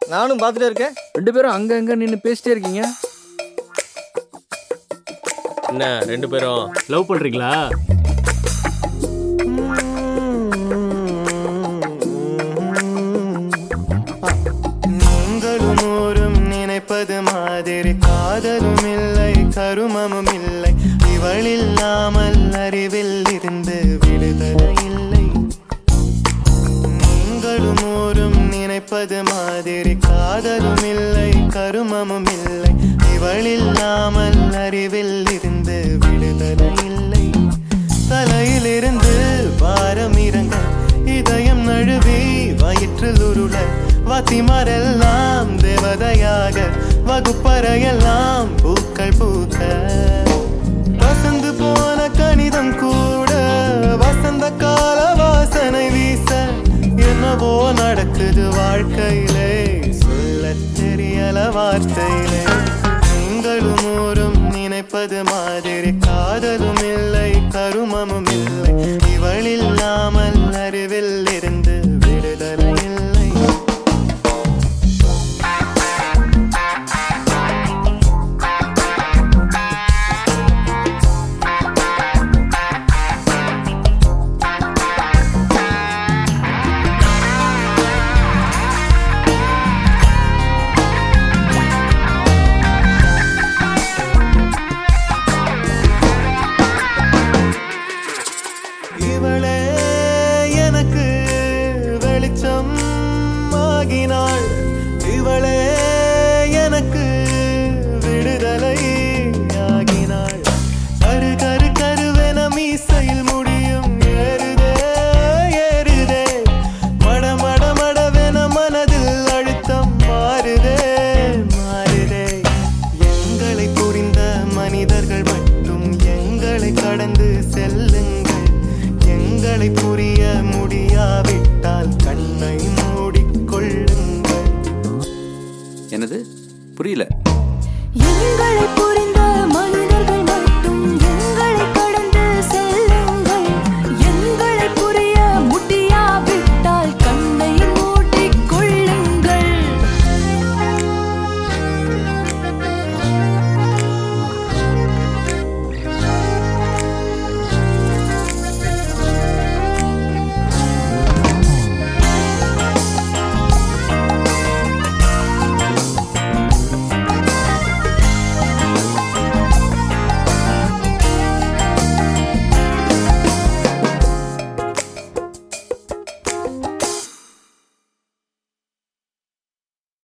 நானும் பார்த்துட்டே இருக்கேன். 2 பேரும் அங்க நின்று பேசிட்டே இருக்கீங்க. என்ன 2 பேரும் லவ் பண்றீங்களா? நீங்களும் ஊரும் நினைப்பது மாதிரி காதலும் இல்லை கருமமும் இல்லை. இவள் இல்லாமல் அறிவில் இருந்து விடுதலை இல்லை. நீங்களும் ஊரும் நினைப்பது மாதிரி காதலும் இல்லை கருமமும் இல்லை. இவள் இல்லாமல் அறிவில் இருந்து விடுதலை இல்லை. தலையிலிருந்து பாரம் இறங்க இதயம் நழுவி வயிற்றில் உருள வாத்திமாரெல்லாம் தேவதையாக வகுப்பறையெல்லாம் பூக்கள் பூக்க வசந்து போன கணிதம் கூட வசந்த கால வாசனை வீச என்னவோ நடக்குது வாழ்க்கையிலே சொல்ல தெரியல வார்த்தையிலே. நீங்களும் ஊரும் நினைப்பது மாதிரி காதலும் இல்லை கருமமும் இல்லை. இவள் இல்லாமல் அறிவில் இருந்து விடுதலை இல்லை. இவளே எனக்கு வெளிச்சம் ஆகினாள். இவளே எனக்கு விடுதலை ஆகினாள். கரு கரு கருவென மீசையில் முடியும் ஏறுதே ஏறுதே. மட மட மடவென மனதில் அழுத்தம் மாறுதே மாறுதே. எங்களை புரிந்த மனிதர்கள் மட்டும் எங்களை கடந்து செல்லுங்கள். எங்களை புரிய முடியாவிட்டால் கண்ணை மூடிக்கொள்ளுங்கள். என்னது புரியல? எங்களை